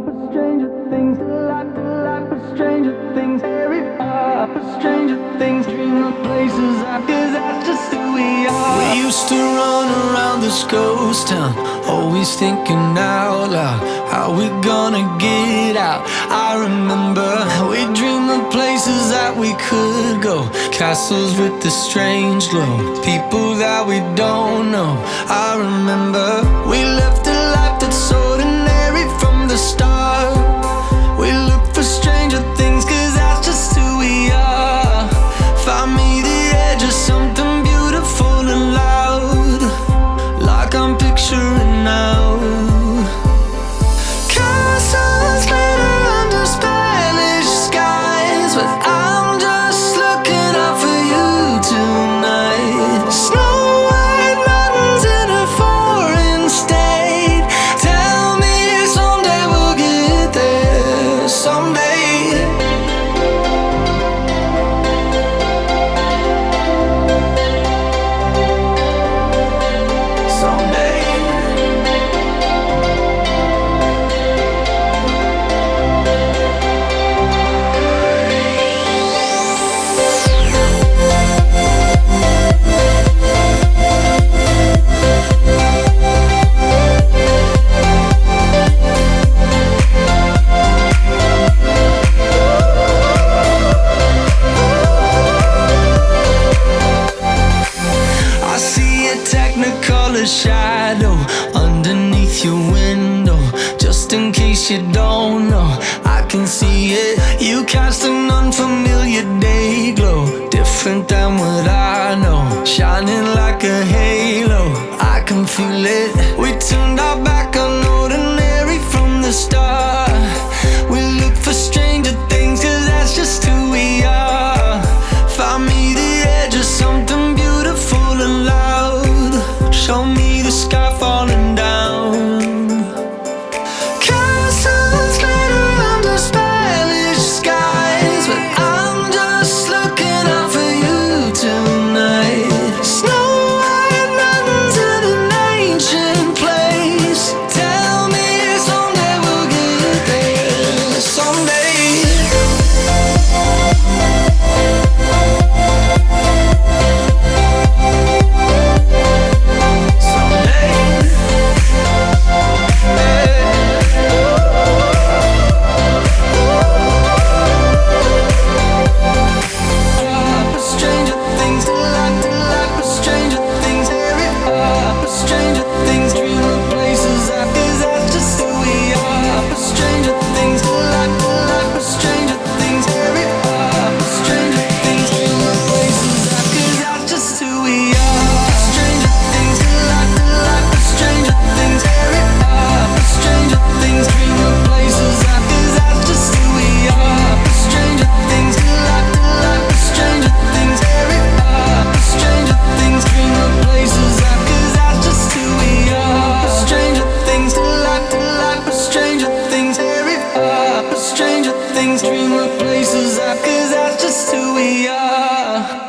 for stranger things, life for stranger things, very far for stranger things, dream of places I, cause that's just who we are. We used to run around this ghost town, always thinking out loud, how we gonna get out. I remember we dreamed of places that we could go, castles with the strange glow, people that we don't know. I remember we lived a life that's ordinary from the start. We look for stranger things, cause that's just who we are. Find me the edge of something beautiful and loud, like I'm picturing now. Castles glitter under Spanish skies, but I'm just looking out for you tonight. Snow white mountains in a foreign state, tell me someday we'll get there, someday. Technicolor shadow underneath your window, just in case you don't know, I can see it. You cast an unfamiliar day glow, different than what I know, shining like a halo. I can feel it. We turned our back on ordinary from the start. We look for stranger things, cause that's just who we are. Find me the edge of something beautiful and loud, show me the sky falling down. Castles glitter under Spanish skies, but I'm just looking out for you tonight. Snow white mountains in an ancient place, tell me someday we'll get there, someday. Stranger things, dream of places, cause that's just who we are.